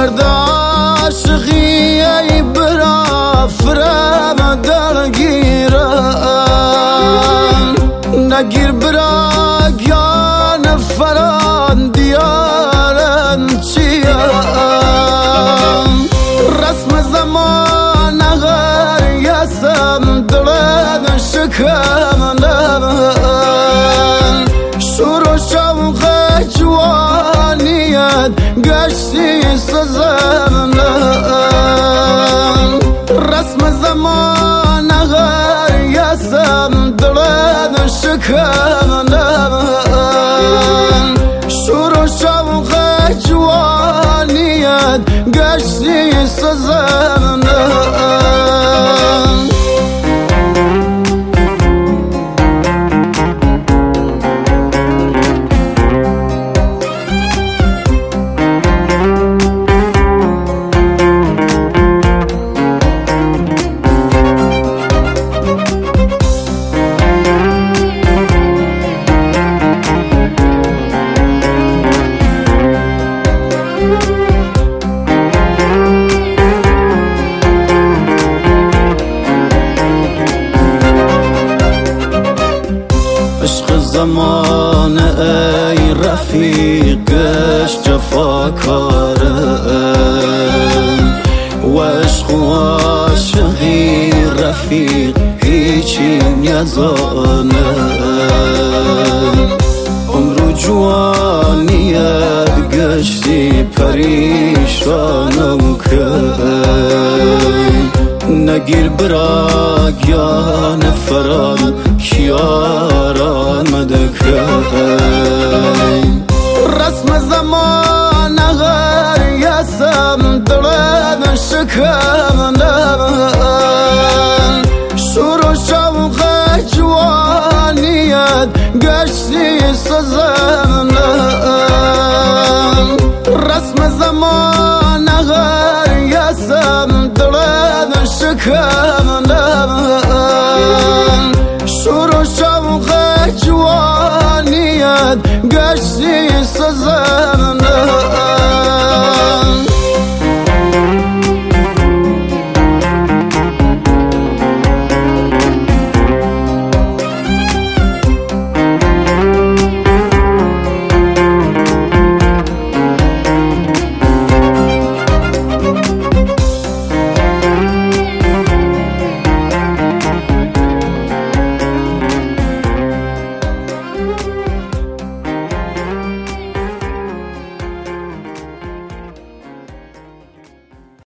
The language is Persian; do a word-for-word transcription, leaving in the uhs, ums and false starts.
درد عاشقی ای برا فرم دلگیرم نگیر برا گیان فران دیارن چیم رسم زمان اگر یسم دلن شکم نبن شور و شوق جوانیت گشتی سزم نبن رسم زمان اگر یسم دلن شکم نبن شور و شوق جوانیت گشتی سزم نبن عشق زمان ای رفیقش جفاکاره و عشق و عاشقی رفیق هیچی نزانه عمر و جوانیت گشتی پریشانم که نگیر برا گیان فران کیاران مدکن رسم زمان اگر یسم دلن شکم نبن شور و شوق جوانیت گشتی سزم نبن رسم زمان اگر یسم دلن شکم نبن شور و شوق جوانیت گشتی سزم